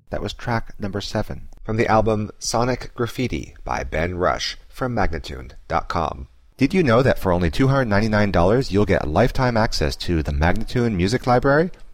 That was track number 7. From the album Sonic Graffiti by Ben Rush from Magnatune.com. Did you know that for only $299 you'll get lifetime access to the Magnatune Music Library?